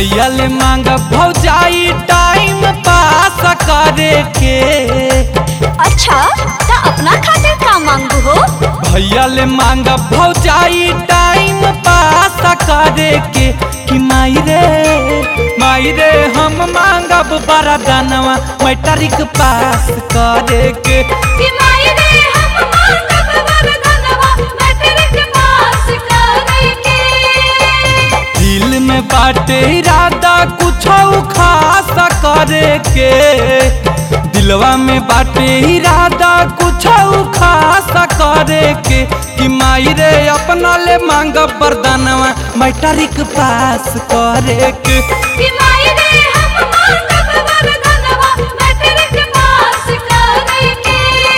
भैया ले मांग भौजाई टाइम पास करे के। अच्छा तो अपना खातिर का मांगू हो? भैया ले मांग भौजाई टाइम पास करे के कि माई रे हम मांगब बरदानवा मैट्रिक पास करे के। कि माई रे हम मांगब वरदानवा मैट्रिक पास करे के। दिल में बाटे इरादा कुछ खास करे के। दिलवा में बाटे इरादा कुछ खास करे के कि माई रे अपना ले मांगब वरदानवा मैट्रिक पास करे के। कि माई रे हम मांगब वरदानवा मैट्रिक पास करे के।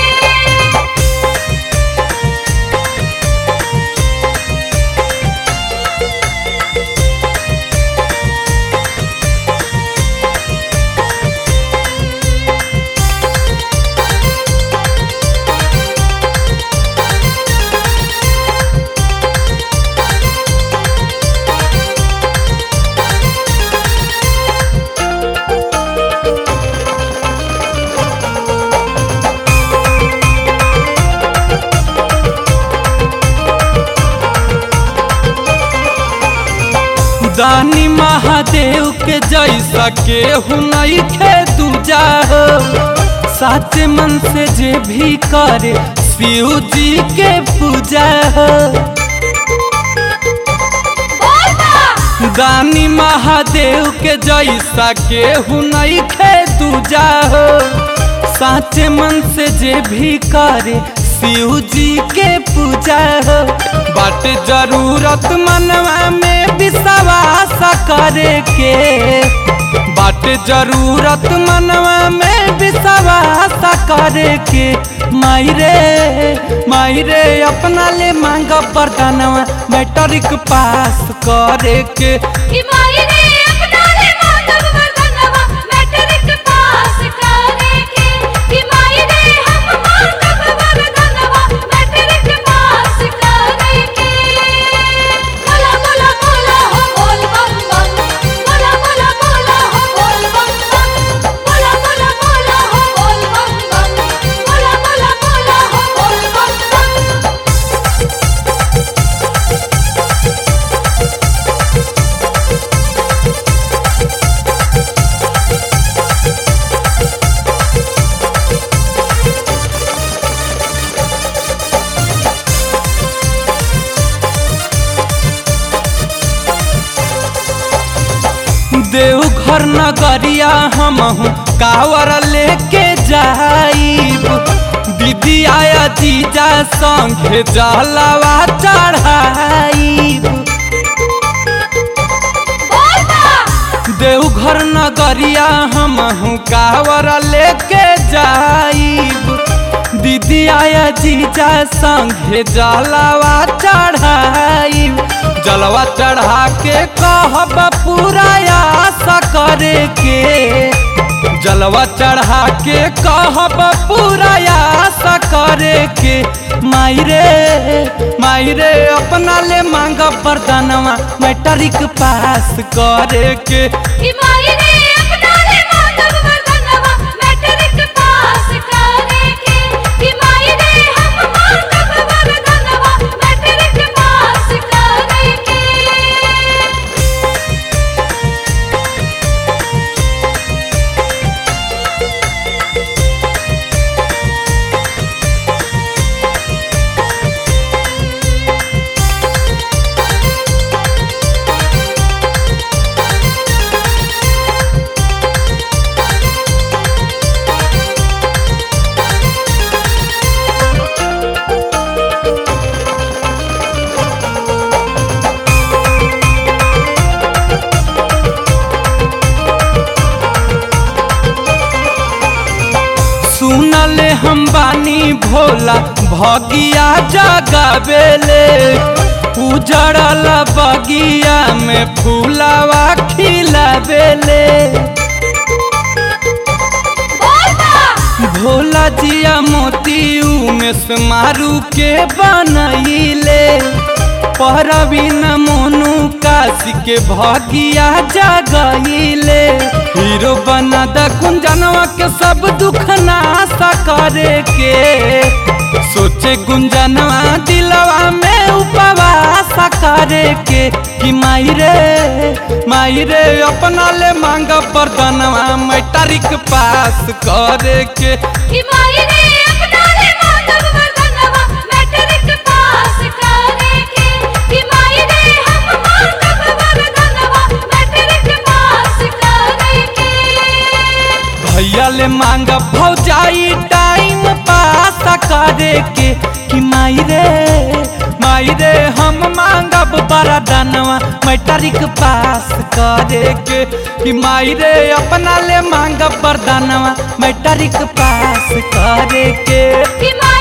दानी महादेव के जैसा केहू नहीं खे दूजा हो। साचे मन से जे भी करे शिव जी के पूजा हो। दानी महादेव के जैसा केहू नहीं खे दूजा हो। साचे मन से जे भी करे शिव जी के पूजा हो। बाटे जरूरत मनवा में विश्वास करे के। बाटे जरूरत मनवा में विश्वास करे के माई रे अपना ले मांगब वरदानवा मैट्रिक पास करे के। कि माई रे अपना ले मांगब वरदानवा मैट्रिक पास करे के। कि माई रे हम मांगब वरदानवा मैट्रिक पास करे के। बोला बोला बोला हो बोल बम बम। बोला बोला बोला हो बोल बम बम। बोला बोला बोला हो बोल बम बम। बोला बोला बोला हो बोल बम बम। देवघर नगरिया हमहू कावर लेके जाइब। दीदी आया जीजा संगे जलवा चढ़ाइब। देवघर नगरिया हमहू कावर लेके जाइब। दीदी आया जीजा संगे जलवा चढ़ाइब। जलवा चढ़ा के कहब पूरा आशा करे के। जलवा चढ़ा के कहब पूरा आशा करे के माई रे अपना ले मांगब वरदानवा मैट्रिक पास करे के। कि माई रे अपना ले मांगब वरदानवा मैट्रिक पास करे के। कि माई रे हम मांगब वरदानवा मैट्रिक पास करे के। सुनले हम बानी भोला भगिया जगावेले। उजड़ल बगिया में फूलावा खिलावेले। भोला जिया मोती में से मारू के बनैले। परवीन मोनू काशी के भगिया जगइले हीरो बना द गुंजनवा के सब दुख नासा करे के सोचे गुंजनवा दिलवा में उपवास करे के कि माई रे अपना ले मांगा वरदानवा मैट्रिक पास करे के कि माई रे अपना ले मांगब वरदानवा मैट्रिक पास करे के कि माई रे हम मांगब वरदानवा मैट्रिक पास करे के भैया ले मांगा भौजाई टाइम पास करे के कि माई रे हम मांगब वरदानवा मैट्रिक पास करे के कि माई रे अपना ले मांगब वरदानवा मैट्रिक पास करे के कि